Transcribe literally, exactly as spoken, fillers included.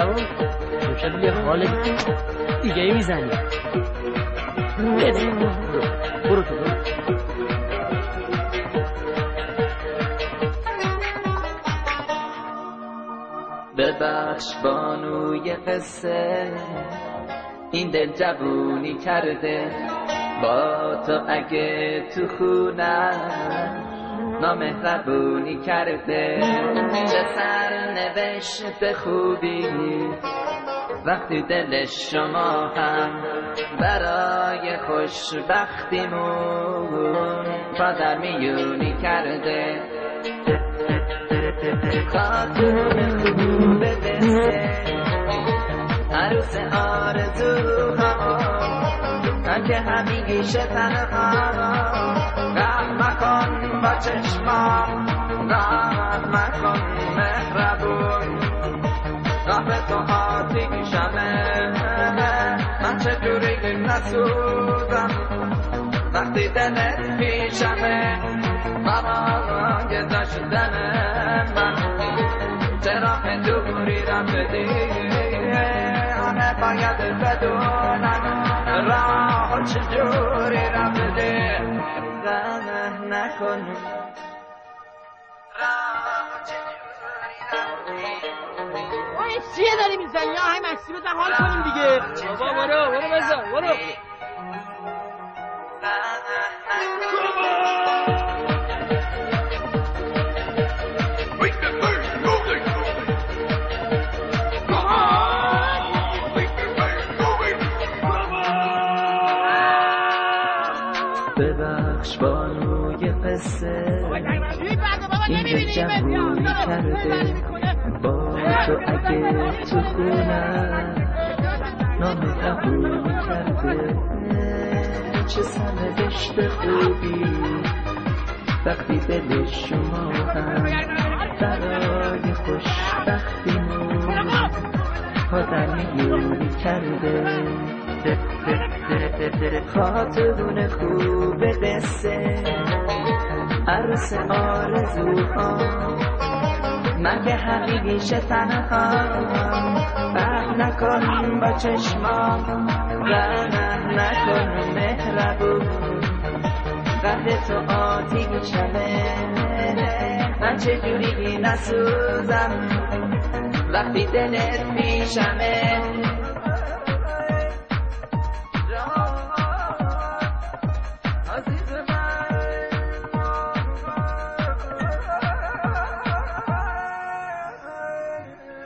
جوان امشب یه حال دیگه ای میزنی. برو برو تو برو. ببخش بانوی قصه این دل جوونی کرده با تو اگه تو خونم نامهربونی کرده. چه سرنوشت خوبی وقتی دل شما هم برای خوشبختیمون پادر میونی کرده. خاتون خوب دسته عروس آرزوها من که همیشه تنها رحم مکن با چشمام رحم مکن مهربون راه به تو آتیشمه من چجوری نسوزم وقتی دلت پیشمه ماما گذاشتن من چرا دوری رم بدی همه باید بدونن راه چجوری رم بدی غم نکن راه چجوری رم بدی. اوه چیه داری میزنی؟ یا های مکسی بزن حال کنیم دیگه. بابا برو برو بزن برو. ببخش بانوی قصه این دل جوونی کرده با تو اگه تو خونم نامهربونی کرده. چه سرنوشت خوبی وقتی دل شما هم برای خوشبختیمون پادر میونی کرده. خاتون خوب قصه عروس آرزوها من که همیشه تنها رحم نکن با چشمام رحم نکن مهربون قهر تو آتیشمه من چجوری نسوزم وقتی دلت پیشمه